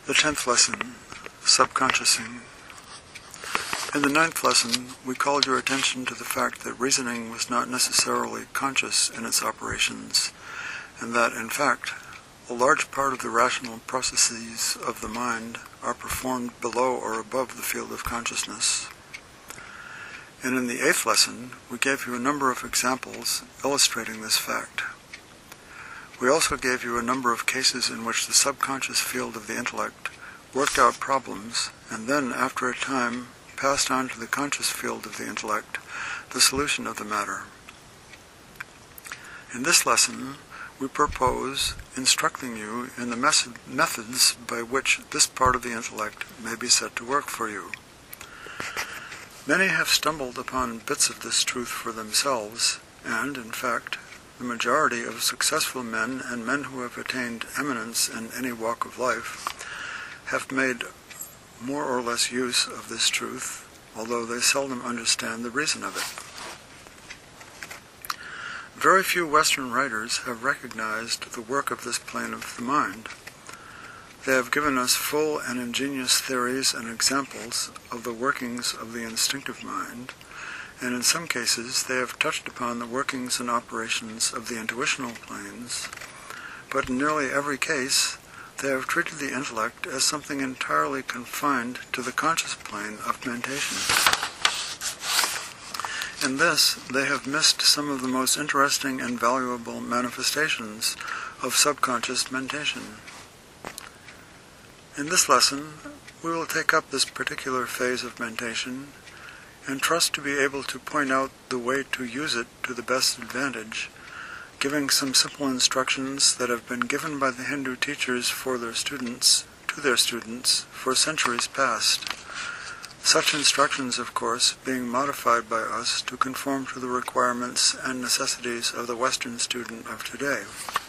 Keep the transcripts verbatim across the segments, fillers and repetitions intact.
The tenth lesson, Subconsciousing. In the ninth lesson, we called your attention to the fact that reasoning was not necessarily conscious in its operations, and that, in fact, a large part of the rational processes of the mind are performed below or above the field of consciousness. And in the eighth lesson, we gave you a number of examples illustrating this fact. We also gave you a number of cases in which the subconscious field of the intellect worked out problems, and then, after a time, passed on to the conscious field of the intellect the solution of the matter. In this lesson, we propose instructing you in the method, methods by which this part of the intellect may be set to work for you. Many have stumbled upon bits of this truth for themselves, and, in fact, the majority of successful men and men who have attained eminence in any walk of life have made more or less use of this truth, although they seldom understand the reason of it. Very few Western writers have recognized the work of this plane of the mind. They have given us full and ingenious theories and examples of the workings of the instinctive mind, and in some cases they have touched upon the workings and operations of the intuitional planes, but in nearly every case they have treated the intellect as something entirely confined to the conscious plane of mentation. In this, they have missed some of the most interesting and valuable manifestations of subconscious mentation. In this lesson, we will take up this particular phase of mentation and trust to be able to point out the way to use it to the best advantage, giving some simple instructions that have been given by the Hindu teachers for their students, to their students, for centuries past. Such instructions, of course, being modified by us to conform to the requirements and necessities of the Western student of today.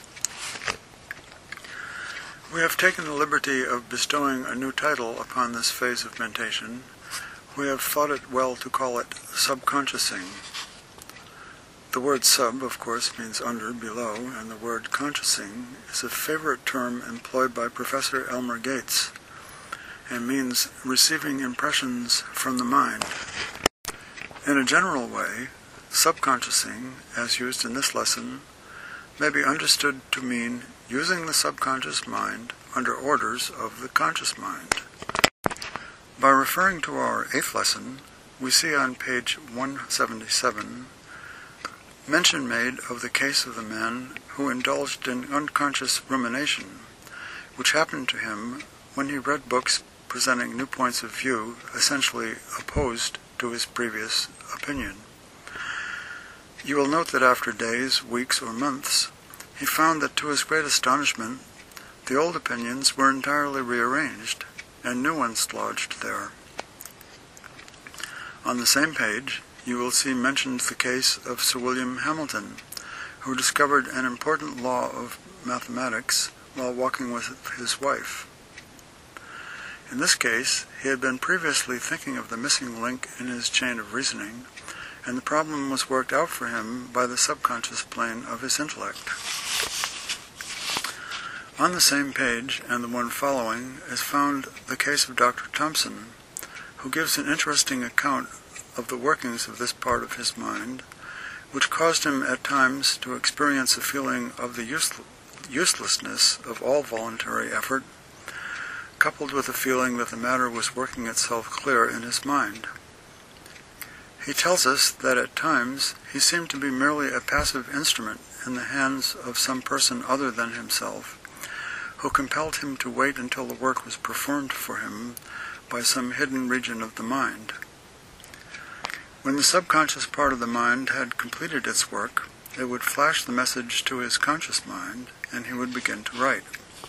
We have taken the liberty of bestowing a new title upon this phase of mentation. We have thought it well to call it subconsciousing. The word sub, of course, means under, below, and the word consciousing is a favorite term employed by Professor Elmer Gates, and means receiving impressions from the mind. In a general way, subconsciousing, as used in this lesson, may be understood to mean using the subconscious mind under orders of the conscious mind. By referring to our eighth lesson, we see on page one seventy-seven mention made of the case of the man who indulged in unconscious rumination, which happened to him when he read books presenting new points of view essentially opposed to his previous opinion. You will note that after days, weeks, or months, he found that to his great astonishment, the old opinions were entirely rearranged, and new ones lodged there. On the same page, you will see mentioned the case of Sir William Hamilton, who discovered an important law of mathematics while walking with his wife. In this case, he had been previously thinking of the missing link in his chain of reasoning, and the problem was worked out for him by the subconscious plane of his intellect. On the same page, and the one following, is found the case of Doctor Thompson, who gives an interesting account of the workings of this part of his mind, which caused him at times to experience a feeling of the use- uselessness of all voluntary effort, coupled with a feeling that the matter was working itself clear in his mind. He tells us that at times he seemed to be merely a passive instrument in the hands of some person other than himself, who compelled him to wait until the work was performed for him by some hidden region of the mind. When the subconscious part of the mind had completed its work, it would flash the message to his conscious mind, and he would begin to write.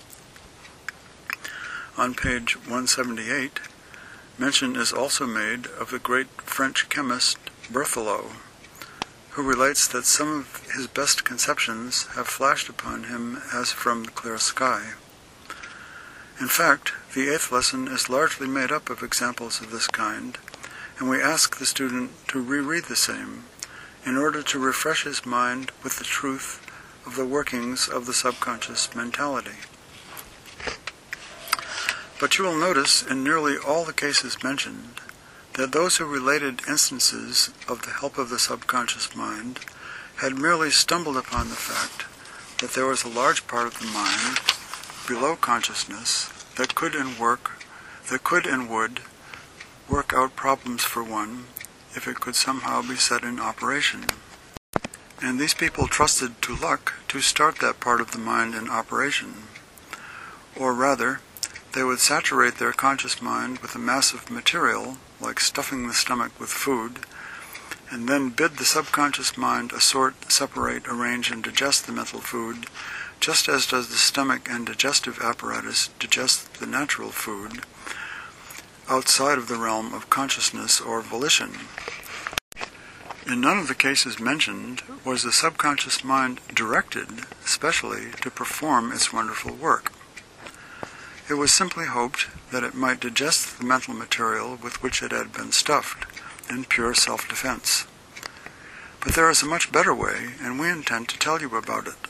On page one seventy-eight, mention is also made of the great French chemist Berthelot, who relates that some of his best conceptions have flashed upon him as from the clear sky. In fact, the eighth lesson is largely made up of examples of this kind, and we ask the student to reread the same in order to refresh his mind with the truth of the workings of the subconscious mentality. But you will notice in nearly all the cases mentioned that those who related instances of the help of the subconscious mind had merely stumbled upon the fact that there was a large part of the mind below consciousness that could and work, that could and would work out problems for one if it could somehow be set in operation. And these people trusted to luck to start that part of the mind in operation. Or rather, they would saturate their conscious mind with a mass of material, like stuffing the stomach with food, and then bid the subconscious mind assort, separate, arrange, and digest the mental food, just as does the stomach and digestive apparatus digest the natural food, outside of the realm of consciousness or volition. In none of the cases mentioned was the subconscious mind directed specially to perform its wonderful work. It was simply hoped that it might digest the mental material with which it had been stuffed, in pure self-defense. But there is a much better way, and we intend to tell you about it.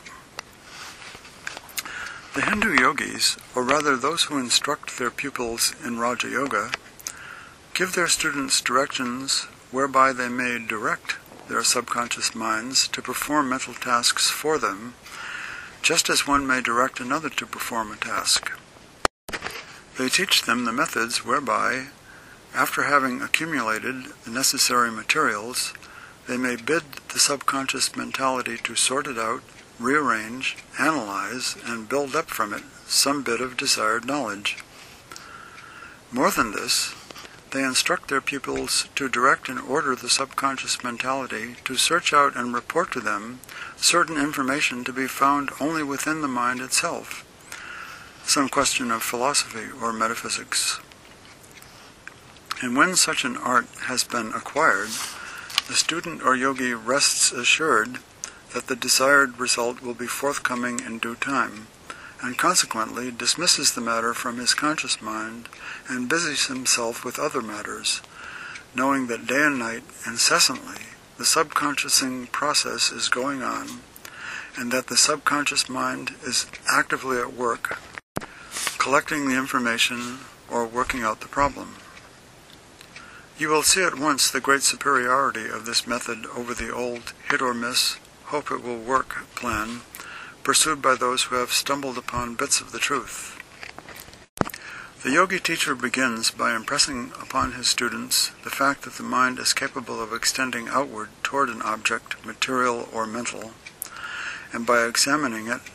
The Hindu yogis, or rather those who instruct their pupils in Raja Yoga, give their students directions whereby they may direct their subconscious minds to perform mental tasks for them, just as one may direct another to perform a task. They teach them the methods whereby, after having accumulated the necessary materials, they may bid the subconscious mentality to sort it out, rearrange, analyze, and build up from it some bit of desired knowledge. More than this, they instruct their pupils to direct and order the subconscious mentality to search out and report to them certain information to be found only within the mind itself, some question of philosophy or metaphysics. And when such an art has been acquired, the student or yogi rests assured that the desired result will be forthcoming in due time, and consequently dismisses the matter from his conscious mind and busies himself with other matters, knowing that day and night, incessantly, the subconsciousing process is going on, and that the subconscious mind is actively at work, collecting the information or working out the problem. You will see at once the great superiority of this method over the old hit or miss, hope it will work plan pursued by those who have stumbled upon bits of the truth. The yogi teacher begins by impressing upon his students the fact that the mind is capable of extending outward toward an object, material or mental, and by examining it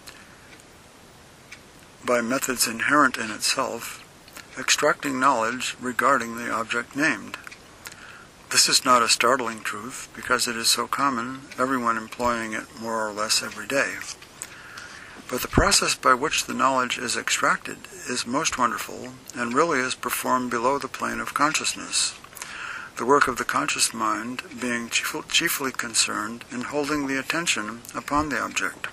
by methods inherent in itself, extracting knowledge regarding the object named. This is not a startling truth, because it is so common, everyone employing it more or less every day. But the process by which the knowledge is extracted is most wonderful, and really is performed below the plane of consciousness, the work of the conscious mind being chief- chiefly concerned in holding the attention upon the object.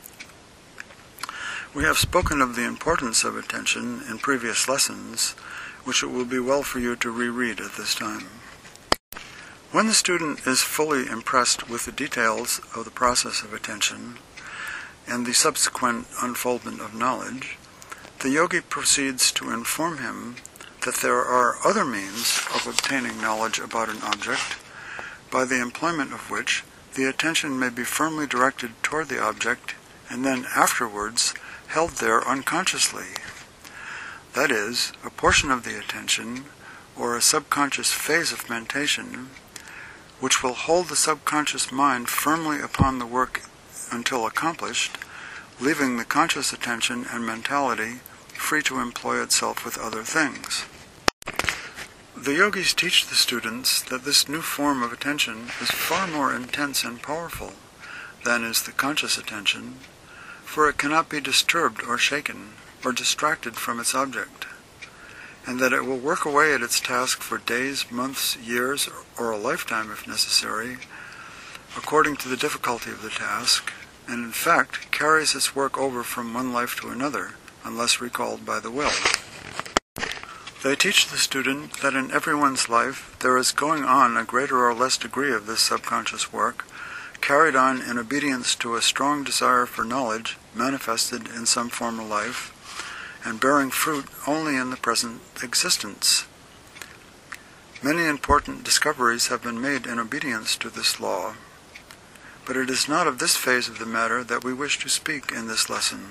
We have spoken of the importance of attention in previous lessons, which it will be well for you to reread at this time. When the student is fully impressed with the details of the process of attention and the subsequent unfoldment of knowledge, the yogi proceeds to inform him that there are other means of obtaining knowledge about an object, by the employment of which the attention may be firmly directed toward the object and then afterwards held there unconsciously. That is, a portion of the attention, or a subconscious phase of mentation, which will hold the subconscious mind firmly upon the work until accomplished, leaving the conscious attention and mentality free to employ itself with other things. The yogis teach the students that this new form of attention is far more intense and powerful than is the conscious attention, for it cannot be disturbed or shaken or distracted from its object, and that it will work away at its task for days, months, years, or a lifetime if necessary, according to the difficulty of the task, and in fact carries its work over from one life to another, unless recalled by the will. They teach the student that in everyone's life there is going on a greater or less degree of this subconscious work, carried on in obedience to a strong desire for knowledge manifested in some former life, and bearing fruit only in the present existence. Many important discoveries have been made in obedience to this law, but it is not of this phase of the matter that we wish to speak in this lesson.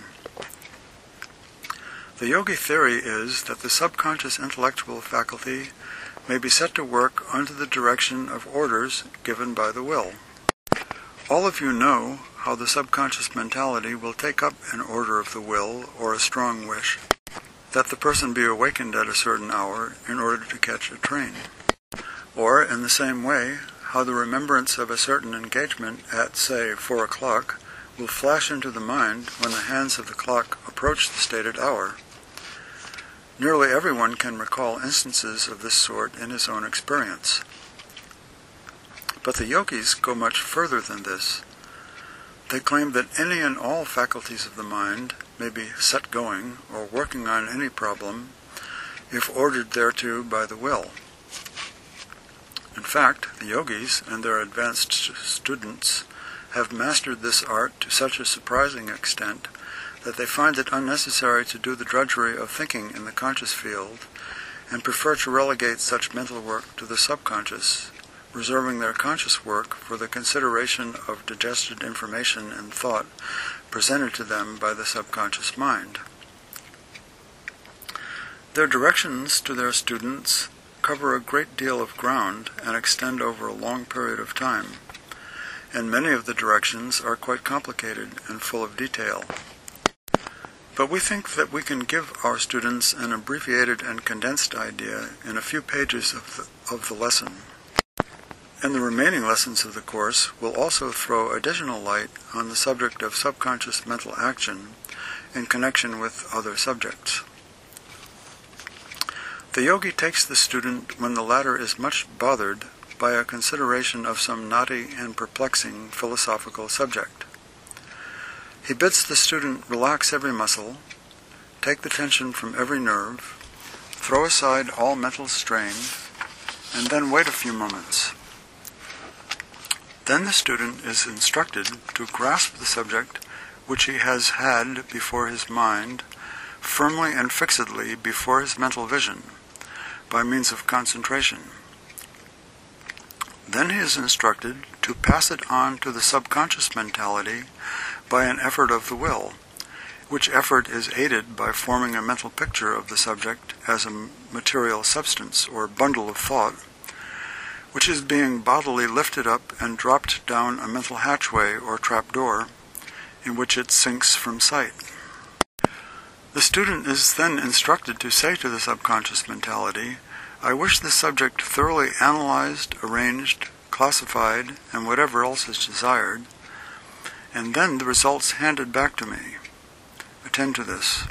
The yogi theory is that the subconscious intellectual faculty may be set to work under the direction of orders given by the will. All of you know how the subconscious mentality will take up an order of the will or a strong wish that the person be awakened at a certain hour in order to catch a train. Or, in the same way, how the remembrance of a certain engagement at, say, four o'clock will flash into the mind when the hands of the clock approach the stated hour. Nearly everyone can recall instances of this sort in his own experience. But the yogis go much further than this. They claim that any and all faculties of the mind may be set going or working on any problem if ordered thereto by the will. In fact, the yogis and their advanced students have mastered this art to such a surprising extent that they find it unnecessary to do the drudgery of thinking in the conscious field and prefer to relegate such mental work to the subconscious, reserving their conscious work for the consideration of digested information and thought presented to them by the subconscious mind. Their directions to their students cover a great deal of ground and extend over a long period of time, and many of the directions are quite complicated and full of detail. But we think that we can give our students an abbreviated and condensed idea in a few pages of the, of the lesson. And the remaining lessons of the course will also throw additional light on the subject of subconscious mental action in connection with other subjects. The yogi takes the student when the latter is much bothered by a consideration of some knotty and perplexing philosophical subject. He bids the student relax every muscle, take the tension from every nerve, throw aside all mental strain, and then wait a few moments. Then the student is instructed to grasp the subject which he has had before his mind, firmly and fixedly before his mental vision, by means of concentration. Then he is instructed to pass it on to the subconscious mentality by an effort of the will, which effort is aided by forming a mental picture of the subject as a material substance or bundle of thought, which is being bodily lifted up and dropped down a mental hatchway or trapdoor, in which it sinks from sight. The student is then instructed to say to the subconscious mentality, "I wish this subject thoroughly analyzed, arranged, classified, and whatever else is desired, and then the results handed back to me. Attend to this."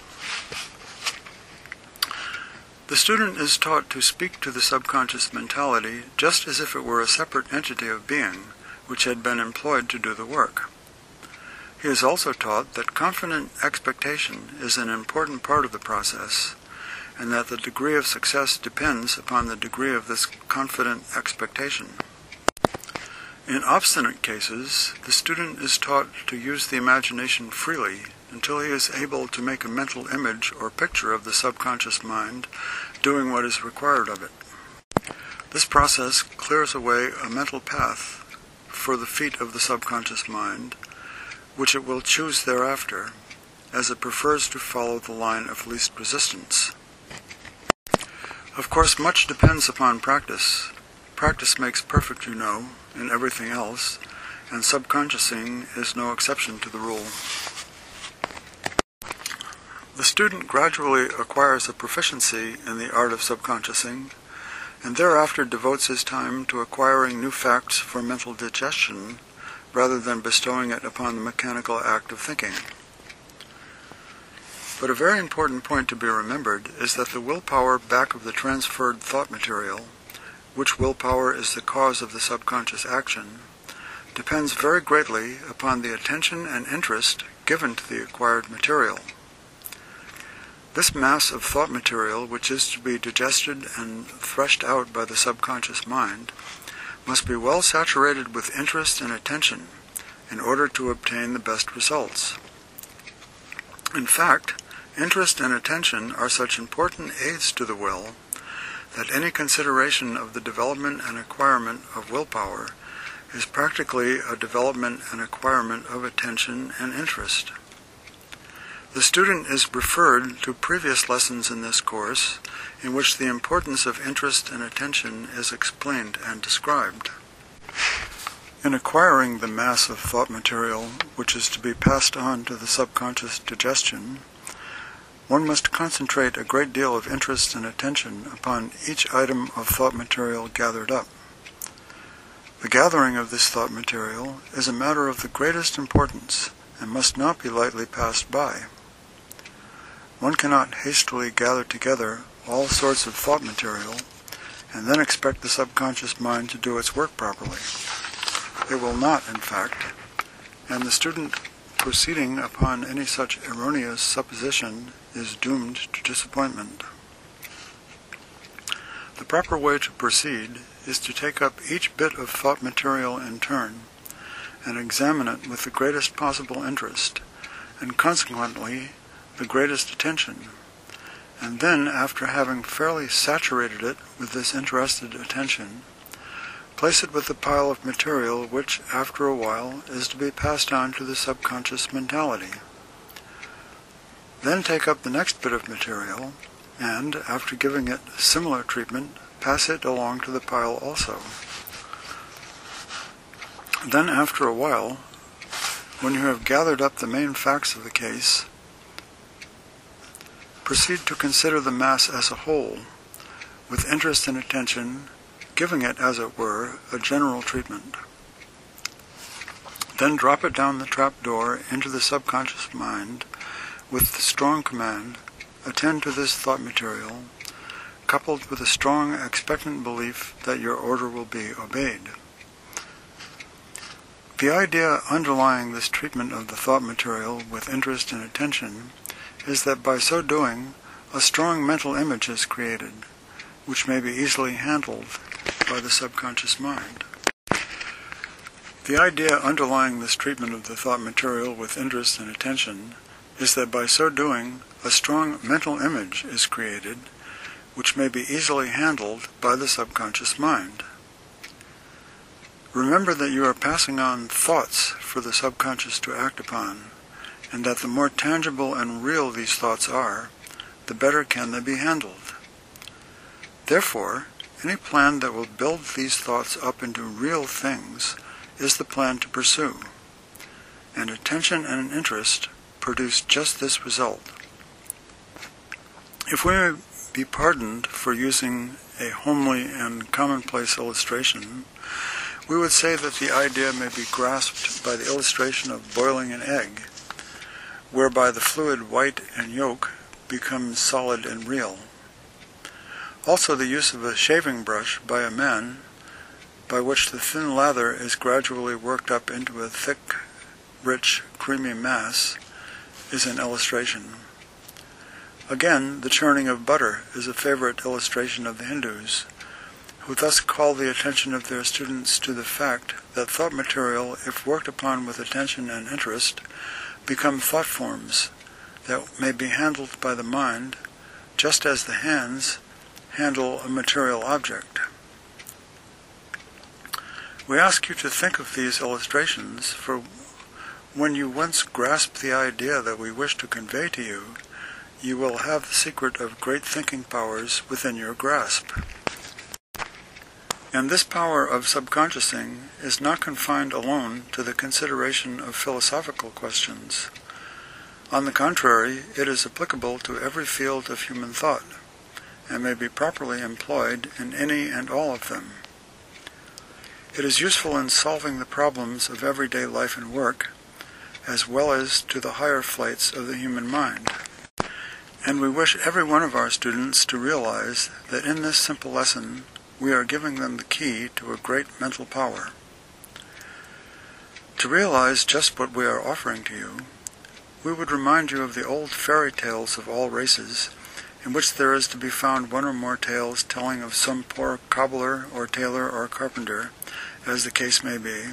The student is taught to speak to the subconscious mentality just as if it were a separate entity of being which had been employed to do the work. He is also taught that confident expectation is an important part of the process, and that the degree of success depends upon the degree of this confident expectation. In obstinate cases, the student is taught to use the imagination freely until he is able to make a mental image or picture of the subconscious mind doing what is required of it. This process clears away a mental path for the feet of the subconscious mind, which it will choose thereafter, as it prefers to follow the line of least resistance. Of course, much depends upon practice. Practice makes perfect, you know, in everything else, and subconsciousing is no exception to the rule. The student gradually acquires a proficiency in the art of subconsciousing, and thereafter devotes his time to acquiring new facts for mental digestion, rather than bestowing it upon the mechanical act of thinking. But a very important point to be remembered is that the willpower back of the transferred thought material, which willpower is the cause of the subconscious action, depends very greatly upon the attention and interest given to the acquired material. This mass of thought material, which is to be digested and threshed out by the subconscious mind, must be well saturated with interest and attention in order to obtain the best results. In fact, Interest and attention are such important aids to the will that any consideration of the development and acquirement of willpower is practically a development and acquirement of attention and interest. The student is referred to previous lessons in this course in which the importance of interest and attention is explained and described. In acquiring the mass of thought material which is to be passed on to the subconscious digestion, one must concentrate a great deal of interest and attention upon each item of thought material gathered up. The gathering of this thought material is a matter of the greatest importance and must not be lightly passed by. One cannot hastily gather together all sorts of thought material and then expect the subconscious mind to do its work properly. It will not, in fact, and the student proceeding upon any such erroneous supposition is doomed to disappointment. The proper way to proceed is to take up each bit of thought material in turn and examine it with the greatest possible interest, and consequently the greatest attention, and then, after having fairly saturated it with this interested attention, place it with the pile of material which, after a while, is to be passed on to the subconscious mentality. Then take up the next bit of material, and, after giving it similar treatment, pass it along to the pile also. Then, after a while, when you have gathered up the main facts of the case, proceed to consider the mass as a whole, with interest and attention, giving it, as it were, a general treatment. Then drop it down the trapdoor into the subconscious mind with the strong command, attend to this thought material, coupled with a strong expectant belief that your order will be obeyed. The idea underlying this treatment of the thought material with interest and attention is that by so doing, a strong mental image is created, which may be easily handled by the subconscious mind. The idea underlying this treatment of the thought material with interest and attention is that by so doing, a strong mental image is created, which may be easily handled by the subconscious mind. Remember that you are passing on thoughts for the subconscious to act upon, and that the more tangible and real these thoughts are, the better can they be handled. Therefore, any plan that will build these thoughts up into real things is the plan to pursue, and attention and interest produce just this result. If we may be pardoned for using a homely and commonplace illustration, we would say that the idea may be grasped by the illustration of boiling an egg, whereby the fluid white and yolk becomes solid and real. Also the use of a shaving brush by a man, by which the thin lather is gradually worked up into a thick, rich, creamy mass, is an illustration. Again, the churning of butter is a favorite illustration of the Hindus, who thus call the attention of their students to the fact that thought material, if worked upon with attention and interest, become thought forms that may be handled by the mind, just as the hands handle a material object. We ask you to think of these illustrations, for when you once grasp the idea that we wish to convey to you, you will have the secret of great thinking powers within your grasp. And this power of subconsciousing is not confined alone to the consideration of philosophical questions. On the contrary, it is applicable to every field of human thought, and may be properly employed in any and all of them. It is useful in solving the problems of everyday life and work, as well as to the higher flights of the human mind. And we wish every one of our students to realize that in this simple lesson we are giving them the key to a great mental power. To realize just what we are offering to you, we would remind you of the old fairy tales of all races, in which there is to be found one or more tales telling of some poor cobbler or tailor or carpenter, as the case may be,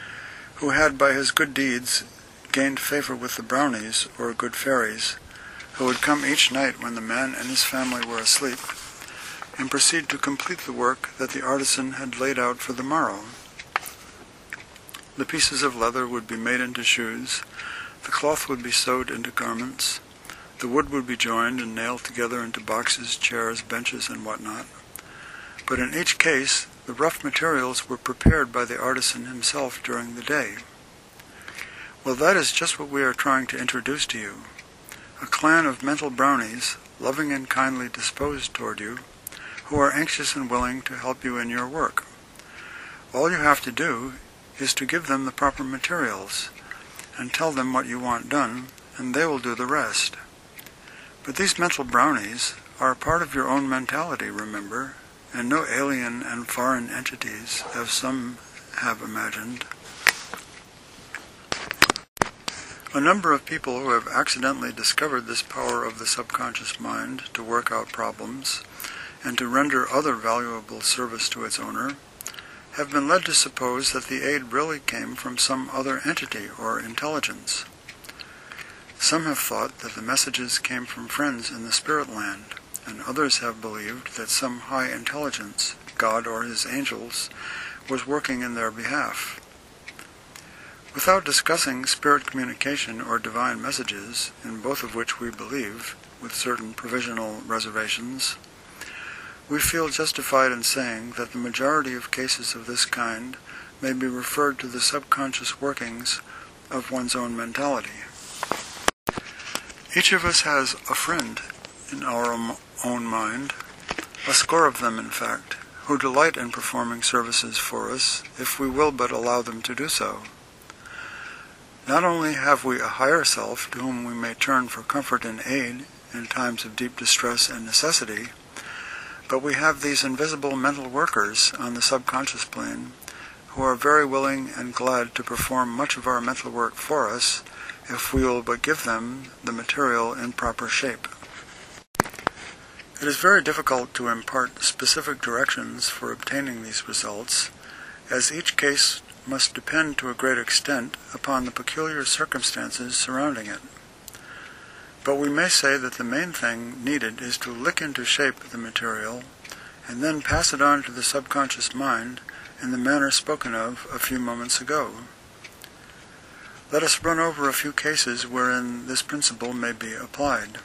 who had by his good deeds gained favor with the brownies or good fairies, who would come each night when the man and his family were asleep, and proceed to complete the work that the artisan had laid out for the morrow. The pieces of leather would be made into shoes, the cloth would be sewed into garments, the wood would be joined and nailed together into boxes, chairs, benches, and whatnot. But in each case, the rough materials were prepared by the artisan himself during the day. Well, that is just what we are trying to introduce to you. A clan of mental brownies, loving and kindly disposed toward you, who are anxious and willing to help you in your work. All you have to do is to give them the proper materials and tell them what you want done, and they will do the rest. But these mental brownies are a part of your own mentality, remember, and no alien and foreign entities, as some have imagined. A number of people who have accidentally discovered this power of the subconscious mind to work out problems and to render other valuable service to its owner have been led to suppose that the aid really came from some other entity or intelligence. Some have thought that the messages came from friends in the spirit land, and others have believed that some high intelligence, God or his angels, was working in their behalf. Without discussing spirit communication or divine messages, in both of which we believe, with certain provisional reservations, we feel justified in saying that the majority of cases of this kind may be referred to the subconscious workings of one's own mentality. Each of us has a friend in our own mind, a score of them in fact, who delight in performing services for us if we will but allow them to do so. Not only have we a higher self to whom we may turn for comfort and aid in times of deep distress and necessity, but we have these invisible mental workers on the subconscious plane who are very willing and glad to perform much of our mental work for us if we will but give them the material in proper shape. It is very difficult to impart specific directions for obtaining these results, as each case must depend to a great extent upon the peculiar circumstances surrounding it. But we may say that the main thing needed is to lick into shape the material and then pass it on to the subconscious mind in the manner spoken of a few moments ago. Let us run over a few cases wherein this principle may be applied.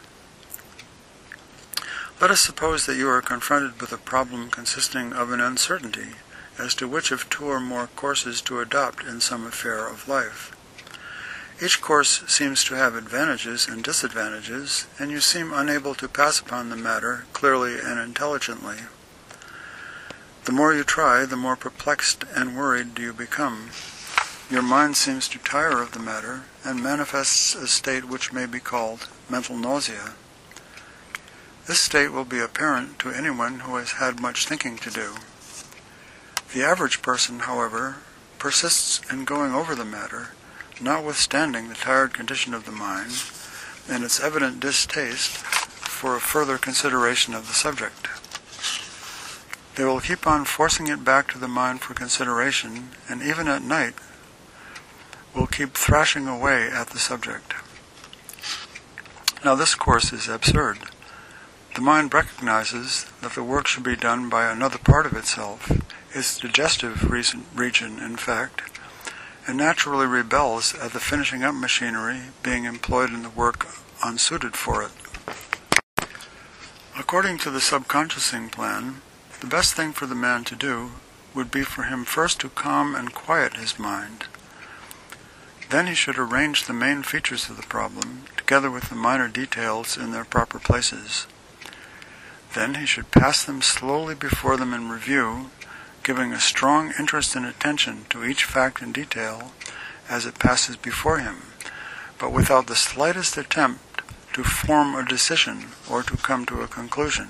Let us suppose that you are confronted with a problem consisting of an uncertainty as to which of two or more courses to adopt in some affair of life. Each course seems to have advantages and disadvantages, and you seem unable to pass upon the matter clearly and intelligently. The more you try, the more perplexed and worried do you become. Your mind seems to tire of the matter and manifests a state which may be called mental nausea. This state will be apparent to anyone who has had much thinking to do. The average person, however, persists in going over the matter, notwithstanding the tired condition of the mind and its evident distaste for a further consideration of the subject. They will keep on forcing it back to the mind for consideration, and even at night will keep thrashing away at the subject. Now this course is absurd. The mind recognizes that the work should be done by another part of itself, its digestive region, in fact, and naturally rebels at the finishing up machinery being employed in the work unsuited for it. According to the subconsciousing plan, the best thing for the man to do would be for him first to calm and quiet his mind. Then he should arrange the main features of the problem, together with the minor details in their proper places. Then he should pass them slowly before them in review, giving a strong interest and attention to each fact and detail as it passes before him, but without the slightest attempt to form a decision or to come to a conclusion.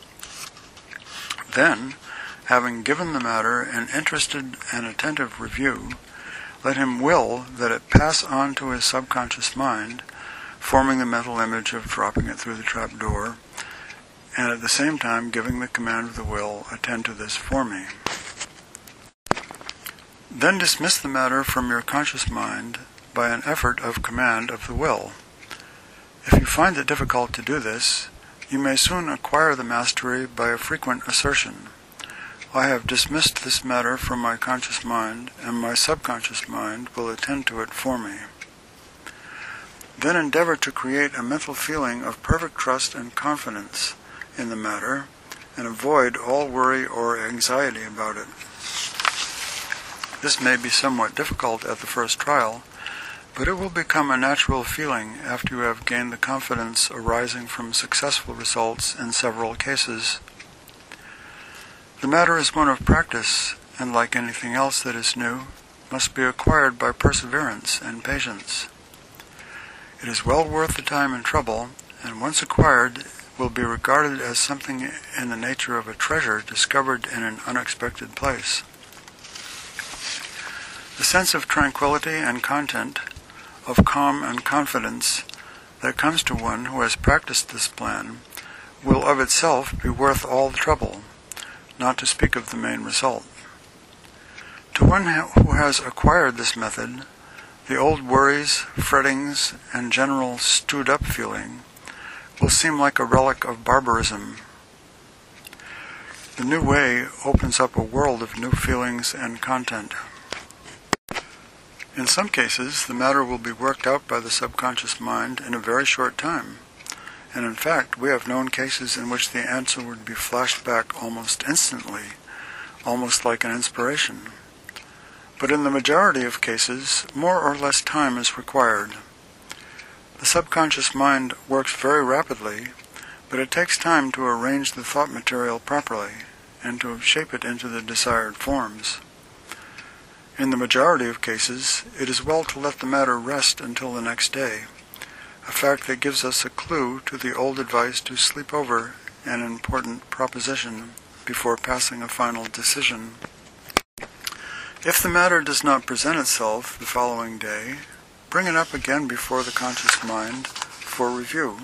Then, having given the matter an interested and attentive review, let him will that it pass on to his subconscious mind, forming the mental image of dropping it through the trap door, and at the same time giving the command of the will, attend to this for me. Then dismiss the matter from your conscious mind by an effort of command of the will. If you find it difficult to do this, you may soon acquire the mastery by a frequent assertion, "I have dismissed this matter from my conscious mind, and my subconscious mind will attend to it for me." Then endeavor to create a mental feeling of perfect trust and confidence in the matter, and avoid all worry or anxiety about it. This may be somewhat difficult at the first trial, but it will become a natural feeling after you have gained the confidence arising from successful results in several cases. The matter is one of practice, and like anything else that is new, must be acquired by perseverance and patience. It is well worth the time and trouble, and once acquired, will be regarded as something in the nature of a treasure discovered in an unexpected place. The sense of tranquility and content, of calm and confidence that comes to one who has practiced this plan will of itself be worth all the trouble, not to speak of the main result. To one who has acquired this method, the old worries, frettings, and general stewed-up feeling will seem like a relic of barbarism. The new way opens up a world of new feelings and content. In some cases, the matter will be worked out by the subconscious mind in a very short time, and in fact, we have known cases in which the answer would be flashed back almost instantly, almost like an inspiration. But in the majority of cases, more or less time is required. The subconscious mind works very rapidly, but it takes time to arrange the thought material properly and to shape it into the desired forms. In the majority of cases, it is well to let the matter rest until the next day, a fact that gives us a clue to the old advice to sleep over an important proposition before passing a final decision. If the matter does not present itself the following day, bring it up again before the conscious mind for review.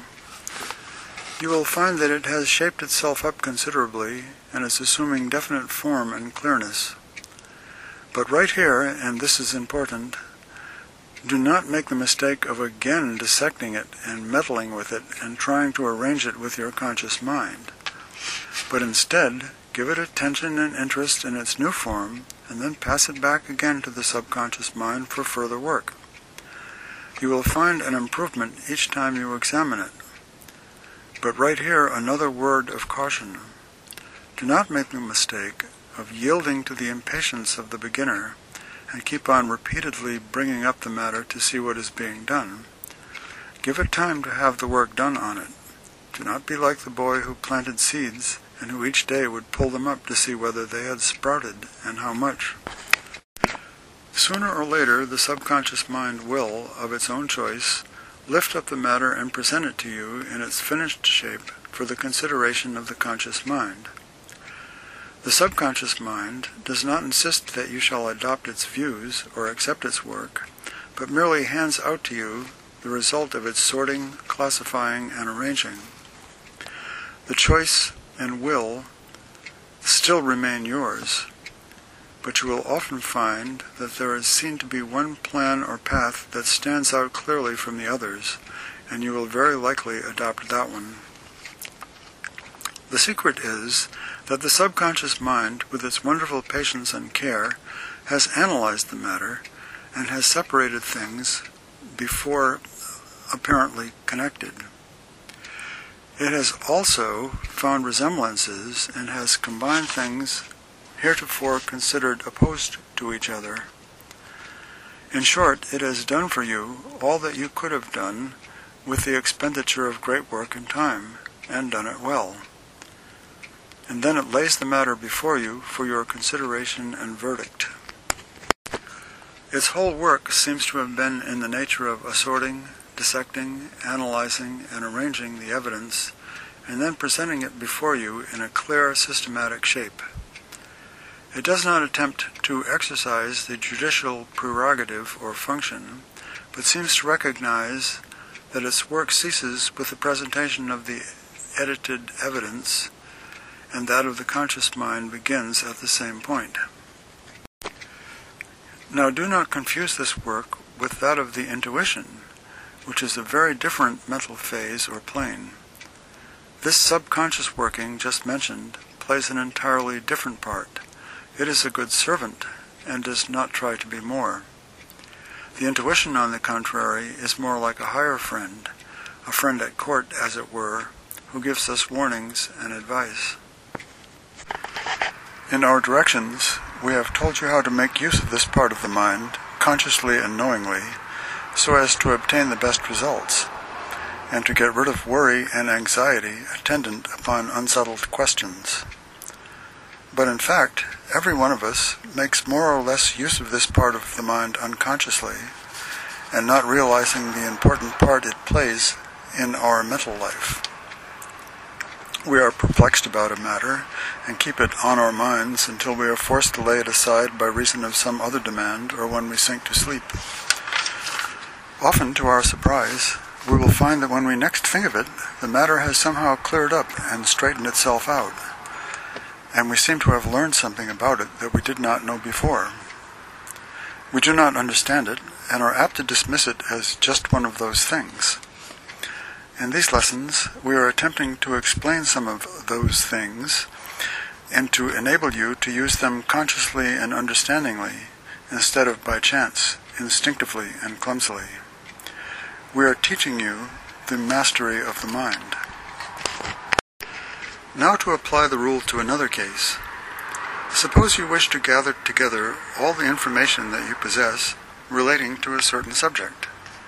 You will find that it has shaped itself up considerably and is assuming definite form and clearness. But right here, and this is important, do not make the mistake of again dissecting it and meddling with it and trying to arrange it with your conscious mind, but instead give it attention and interest in its new form, and then pass it back again to the subconscious mind for further work. You will find an improvement each time you examine it. But right here, another word of caution. Do not make the mistake of yielding to the impatience of the beginner and keep on repeatedly bringing up the matter to see what is being done. Give it time to have the work done on it. Do not be like the boy who planted seeds and who each day would pull them up to see whether they had sprouted and how much. Sooner or later, the subconscious mind will, of its own choice, lift up the matter and present it to you in its finished shape for the consideration of the conscious mind. The subconscious mind does not insist that you shall adopt its views or accept its work, but merely hands out to you the result of its sorting, classifying, and arranging. The choice and will still remain yours, but you will often find that there is seen to be one plan or path that stands out clearly from the others, and you will very likely adopt that one. The secret is that the subconscious mind, with its wonderful patience and care, has analyzed the matter and has separated things before apparently connected. It has also found resemblances and has combined things heretofore considered opposed to each other. In short, it has done for you all that you could have done with the expenditure of great work and time, and done it well. And then it lays the matter before you for your consideration and verdict. Its whole work seems to have been in the nature of assorting, dissecting, analyzing, and arranging the evidence, and then presenting it before you in a clear, systematic shape. It does not attempt to exercise the judicial prerogative or function, but seems to recognize that its work ceases with the presentation of the edited evidence, and that of the conscious mind begins at the same point. Now do not confuse this work with that of the intuition, which is a very different mental phase or plane. This subconscious working just mentioned plays an entirely different part. It is a good servant and does not try to be more. The intuition, on the contrary, is more like a higher friend, a friend at court, as it were, who gives us warnings and advice. In our directions, we have told you how to make use of this part of the mind, consciously and knowingly, so as to obtain the best results, and to get rid of worry and anxiety attendant upon unsettled questions. But in fact, every one of us makes more or less use of this part of the mind unconsciously, and not realizing the important part it plays in our mental life. We are perplexed about a matter, and keep it on our minds until we are forced to lay it aside by reason of some other demand, or when we sink to sleep. Often, to our surprise, we will find that when we next think of it, the matter has somehow cleared up and straightened itself out, and we seem to have learned something about it that we did not know before. We do not understand it, and are apt to dismiss it as just one of those things. In these lessons, we are attempting to explain some of those things and to enable you to use them consciously and understandingly instead of by chance, instinctively and clumsily. We are teaching you the mastery of the mind. Now to apply the rule to another case. Suppose you wish to gather together all the information that you possess relating to a certain subject.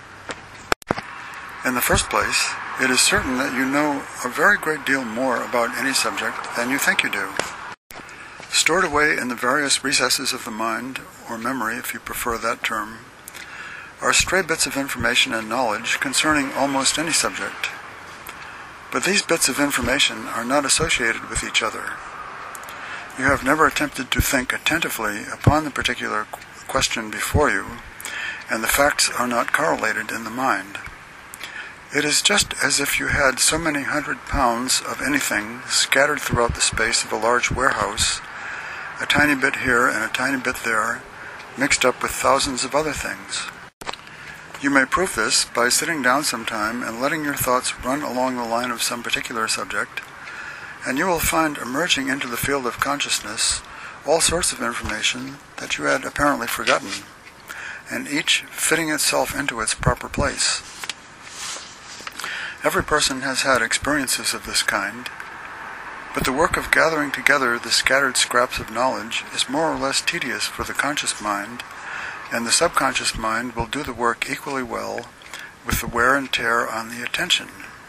In the first place, it is certain that you know a very great deal more about any subject than you think you do. Stored away in the various recesses of the mind, or memory if you prefer that term, are stray bits of information and knowledge concerning almost any subject. But these bits of information are not associated with each other. You have never attempted to think attentively upon the particular question before you, and the facts are not correlated in the mind. It is just as if you had so many hundred pounds of anything scattered throughout the space of a large warehouse, a tiny bit here and a tiny bit there, mixed up with thousands of other things. You may prove this by sitting down sometime and letting your thoughts run along the line of some particular subject, and you will find emerging into the field of consciousness all sorts of information that you had apparently forgotten, and each fitting itself into its proper place. Every person has had experiences of this kind, but the work of gathering together the scattered scraps of knowledge is more or less tedious for the conscious mind, and the subconscious mind will do the work equally well with the wear and tear on the attention.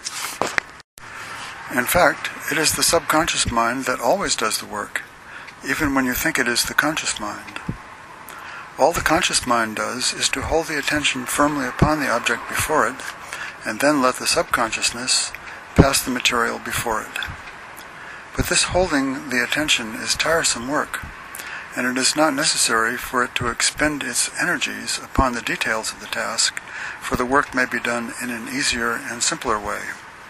In fact, it is the subconscious mind that always does the work, even when you think it is the conscious mind. All the conscious mind does is to hold the attention firmly upon the object before it, and then let the subconsciousness pass the material before it. But this holding the attention is tiresome work, and it is not necessary for it to expend its energies upon the details of the task, for the work may be done in an easier and simpler way.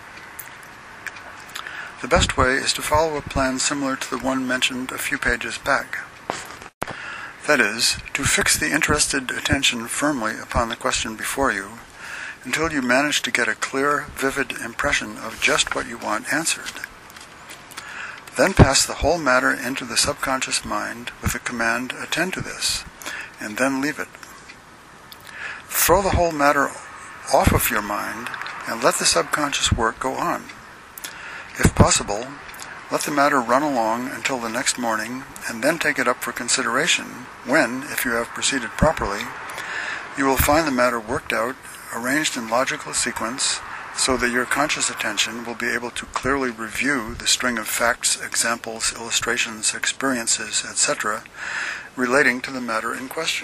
The best way is to follow a plan similar to the one mentioned a few pages back. That is, to fix the interested attention firmly upon the question before you, until you manage to get a clear, vivid impression of just what you want answered. Then pass the whole matter into the subconscious mind with the command, "Attend to this," and then leave it. Throw the whole matter off of your mind and let the subconscious work go on. If possible, let the matter run along until the next morning, and then take it up for consideration, when, if you have proceeded properly, you will find the matter worked out, arranged in logical sequence, so that your conscious attention will be able to clearly review the string of facts, examples, illustrations, experiences, et cetera, relating to the matter in question.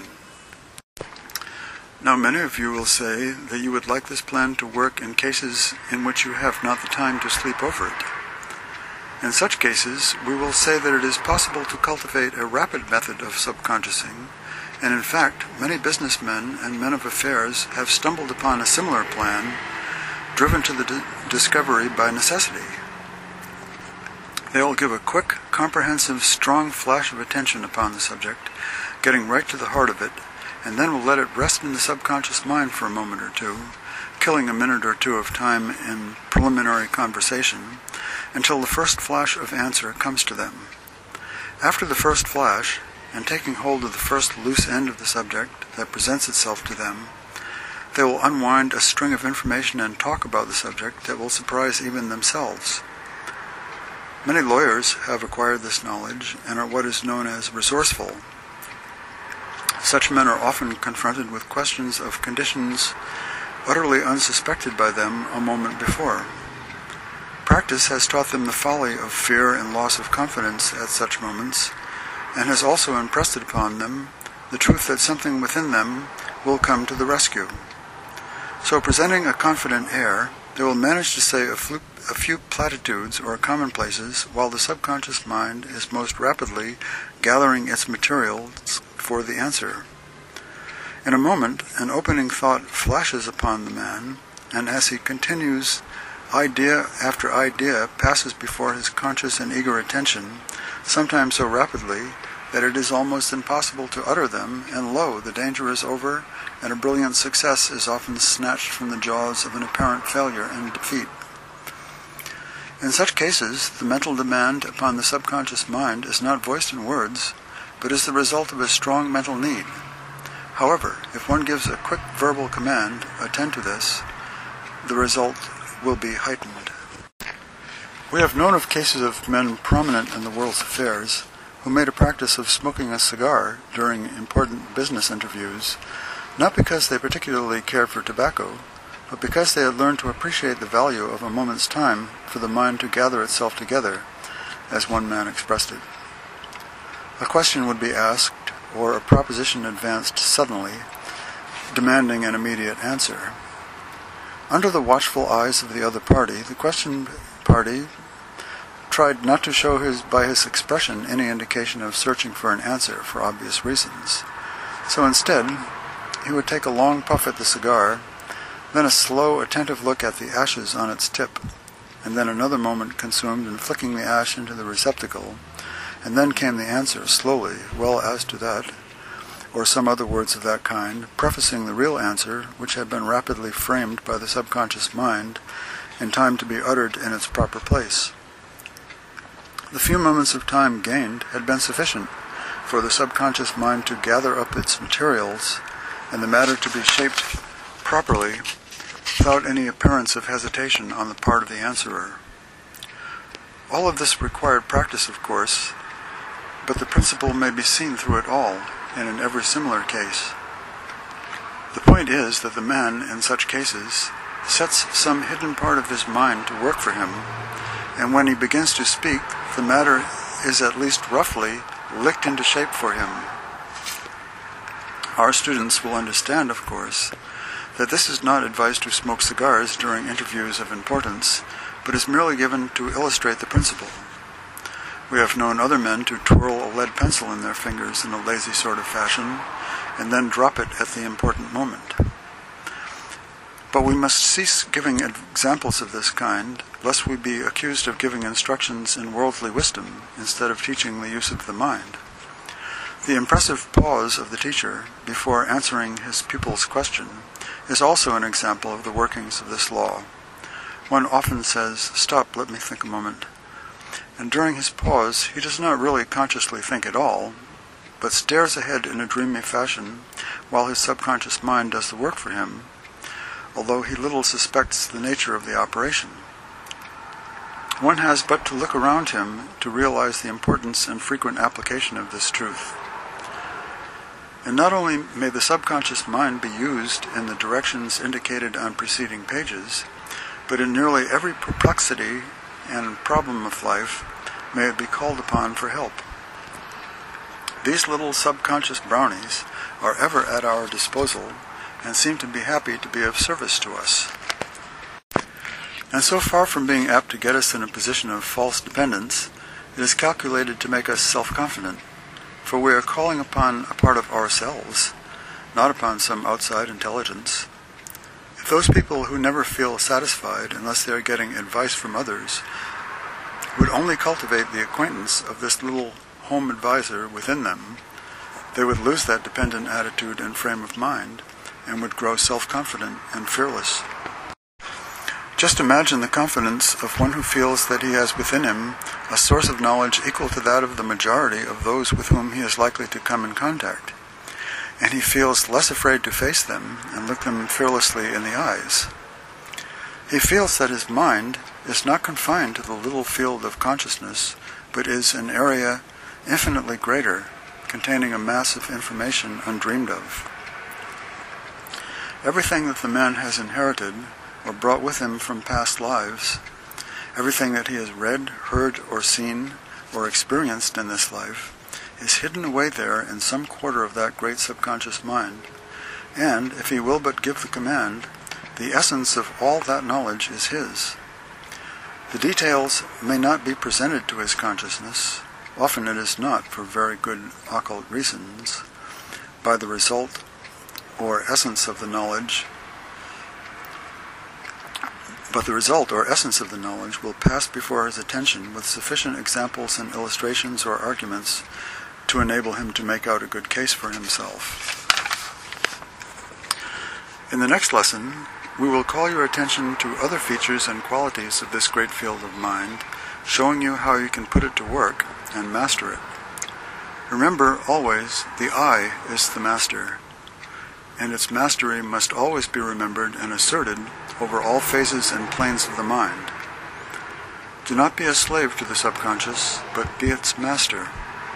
Now, many of you will say that you would like this plan to work in cases in which you have not the time to sleep over it. In such cases, we will say that it is possible to cultivate a rapid method of subconsciousing, and in fact, many businessmen and men of affairs have stumbled upon a similar plan, driven to the di- discovery by necessity. They will give a quick, comprehensive, strong flash of attention upon the subject, getting right to the heart of it, and then will let it rest in the subconscious mind for a moment or two, killing a minute or two of time in preliminary conversation until the first flash of answer comes to them. After the first flash, and taking hold of the first loose end of the subject that presents itself to them, they will unwind a string of information and talk about the subject that will surprise even themselves. Many lawyers have acquired this knowledge and are what is known as resourceful. Such men are often confronted with questions of conditions utterly unsuspected by them a moment before. Practice has taught them the folly of fear and loss of confidence at such moments, and has also impressed upon them the truth that something within them will come to the rescue. So, presenting a confident air, they will manage to say a, flu- a few platitudes or commonplaces while the subconscious mind is most rapidly gathering its materials for the answer. In a moment, an opening thought flashes upon the man, and as he continues, idea after idea passes before his conscious and eager attention, sometimes so rapidly that it is almost impossible to utter them, and lo, the danger is over, and a brilliant success is often snatched from the jaws of an apparent failure and defeat. In such cases, the mental demand upon the subconscious mind is not voiced in words, but is the result of a strong mental need. However, if one gives a quick verbal command, attend to this, the result will be heightened. We have known of cases of men prominent in the world's affairs who made a practice of smoking a cigar during important business interviews, not because they particularly cared for tobacco, but because they had learned to appreciate the value of a moment's time for the mind to gather itself together, as one man expressed it. A question would be asked, or a proposition advanced suddenly, demanding an immediate answer. Under the watchful eyes of the other party, the question party tried not to show his, by his expression any indication of searching for an answer for obvious reasons. So instead, he would take a long puff at the cigar, then a slow, attentive look at the ashes on its tip, and then another moment consumed in flicking the ash into the receptacle, and then came the answer slowly, well, as to that, or some other words of that kind, prefacing the real answer, which had been rapidly framed by the subconscious mind, in time to be uttered in its proper place. The few moments of time gained had been sufficient for the subconscious mind to gather up its materials and the matter to be shaped properly without any appearance of hesitation on the part of the answerer. All of this required practice, of course, but the principle may be seen through it all, and in every similar case. The point is that the man, in such cases, sets some hidden part of his mind to work for him, and when he begins to speak, the matter is at least roughly licked into shape for him. Our students will understand, of course, that this is not advice to smoke cigars during interviews of importance, but is merely given to illustrate the principle. We have known other men to twirl a lead pencil in their fingers in a lazy sort of fashion, and then drop it at the important moment. But we must cease giving examples of this kind, lest we be accused of giving instructions in worldly wisdom instead of teaching the use of the mind. The impressive pause of the teacher before answering his pupil's question is also an example of the workings of this law. One often says, "Stop, let me think a moment." And during his pause, he does not really consciously think at all, but stares ahead in a dreamy fashion while his subconscious mind does the work for him, although he little suspects the nature of the operation. One has but to look around him to realize the importance and frequent application of this truth. And not only may the subconscious mind be used in the directions indicated on preceding pages, but in nearly every perplexity and problem of life may it be called upon for help. These little subconscious brownies are ever at our disposal and seem to be happy to be of service to us. And so far from being apt to get us in a position of false dependence, it is calculated to make us self-confident, for we are calling upon a part of ourselves, not upon some outside intelligence. If those people who never feel satisfied unless they are getting advice from others would only cultivate the acquaintance of this little home advisor within them, they would lose that dependent attitude and frame of mind, and would grow self-confident and fearless. Just imagine the confidence of one who feels that he has within him a source of knowledge equal to that of the majority of those with whom he is likely to come in contact, and he feels less afraid to face them and look them fearlessly in the eyes. He feels that his mind is not confined to the little field of consciousness, but is an area infinitely greater, containing a mass of information undreamed of. Everything that the man has inherited or brought with him from past lives, everything that he has read, heard, or seen, or experienced in this life, is hidden away there in some quarter of that great subconscious mind, and, if he will but give the command, the essence of all that knowledge is his. The details may not be presented to his consciousness, often it is not for very good occult reasons, by the result or essence of the knowledge, but the result or essence of the knowledge will pass before his attention with sufficient examples and illustrations or arguments to enable him to make out a good case for himself. In the next lesson, we will call your attention to other features and qualities of this great field of mind, showing you how you can put it to work and master it. Remember always, the I is the master, and its mastery must always be remembered and asserted over all phases and planes of the mind. Do not be a slave to the subconscious, but be its master.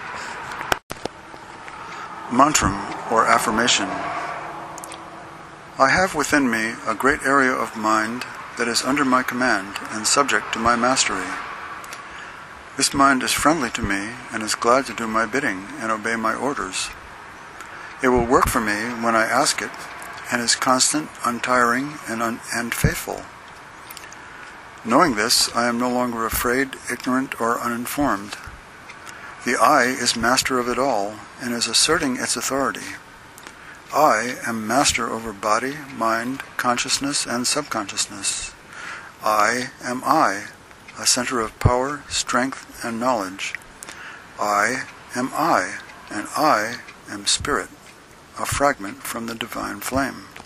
Mantram, or affirmation. I have within me a great area of mind that is under my command and subject to my mastery. This mind is friendly to me and is glad to do my bidding and obey my orders. It will work for me when I ask it, and is constant, untiring, and, un- and faithful. Knowing this, I am no longer afraid, ignorant, or uninformed. The I is master of it all, and is asserting its authority. I am master over body, mind, consciousness, and subconsciousness. I am I, a center of power, strength, and knowledge. I am I, and I am spirit, a fragment from the divine flame.